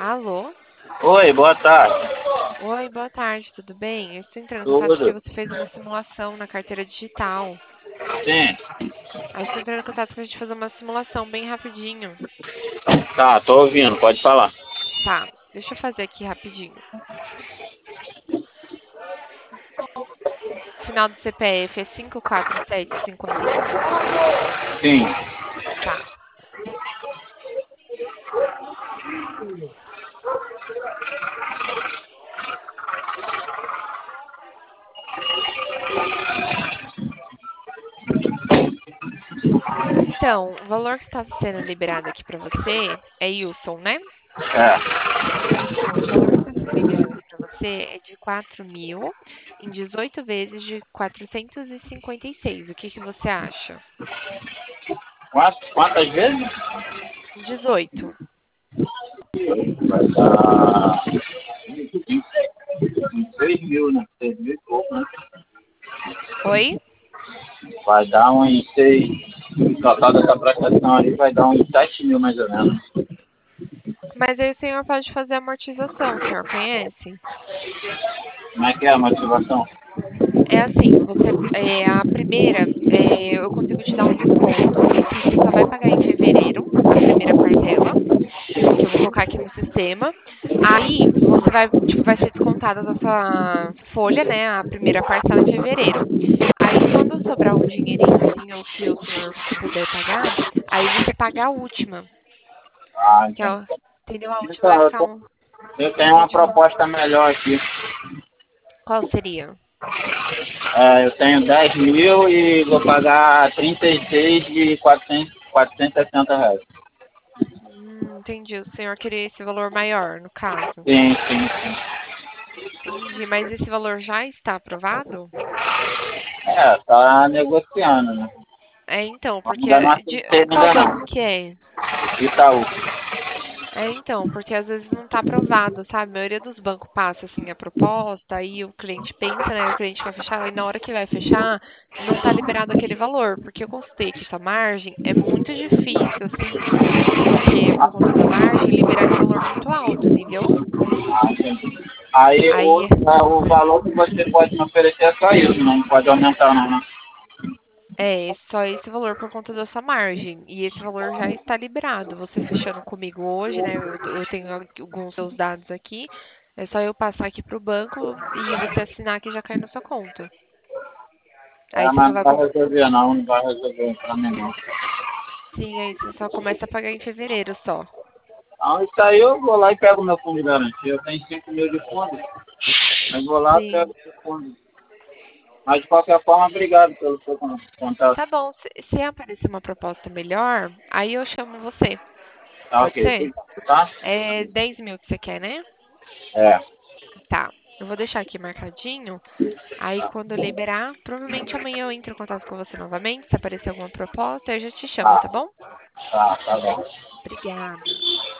Alô? Oi, boa tarde. Oi, boa tarde, tudo bem? Eu estou entrando em contato porque Tudo? você fez uma simulação na carteira digital. Sim. Aí estou entrando em contato pra gente fazer uma simulação bem rapidinho. Tá, tô ouvindo, pode falar. Tá, deixa eu fazer aqui rapidinho. Final do CPF é 54755. Sim. Tá. Então, o valor que está sendo liberado aqui para você é Wilson, né? É. Então, o valor que está sendo liberado aqui para você é de 4.000 em 18 vezes de 456. O que que você acha? Quantas vezes? 18. Vai dar 6 mil, né? 6 mil e pouco, né? Oi? Vai dar uns 6. No total dessa prestação aí vai dar uns 7 mil mais ou menos. Mas aí o senhor pode fazer amortização, o senhor conhece? Como é que é a motivação? É assim, a primeira, eu consigo te dar um desconto que você só vai pagar em fevereiro, a primeira parcela, que eu vou colocar aqui no sistema. Aí você vai, tipo, vai ser descontada da sua folha, né, a primeira parcela em fevereiro. Aí quando sobrar um dinheirinho assim, ou que o senhor puder pagar, aí você paga a última, Ah, que é, entendi. entendeu? A última vai Então, ficar eu uns tenho uma 20. proposta melhor aqui. Qual seria? Eu tenho 10 mil e vou pagar 36 de 460 reais. Entendi. O senhor queria esse valor maior, no caso. Sim, sim, sim. Entendi. Mas esse valor já está aprovado? Tá negociando, né? É, então, porque Ainda não acertei qual ainda banco não. que é? Itaú. É, então, porque às vezes não está aprovado, sabe? A maioria dos bancos passa assim a proposta, aí o cliente pensa, né? O cliente quer fechar, e na hora que vai fechar, não está liberado aquele valor, porque eu consultei aqui sua margem, é muito difícil, assim, você, por conta da margem, liberar esse valor muito alto, entendeu? Ah, entendi. Aí Aí o valor que você pode me oferecer é só isso, não pode aumentar não, né? é só esse valor por conta da sua margem. E esse valor já está liberado. Você fechando comigo hoje, né? Eu tenho alguns seus dados aqui. É só eu passar aqui para o banco e você assinar que já cai na sua conta. Aí você só Mas não vai. vai resolver não, não vai resolver pra mim não. Sim, aí você só começa a pagar em fevereiro só. Então isso aí eu vou lá e pego meu fundo de garantia. Eu tenho 5 mil de fundo. Eu vou lá e Sim. pego o fundo. Mas de qualquer forma, obrigado pelo seu contato. Tá bom. Se aparecer uma proposta melhor, aí eu chamo você. Tá Pode ok, ser? obrigado, tá? É 10 mil que você quer, né? É. Tá. Eu vou deixar aqui marcadinho. Aí, quando eu liberar, provavelmente amanhã eu entro em contato com você novamente. Se aparecer alguma proposta, eu já te chamo, Tá, tá bom? tá bom. Obrigada.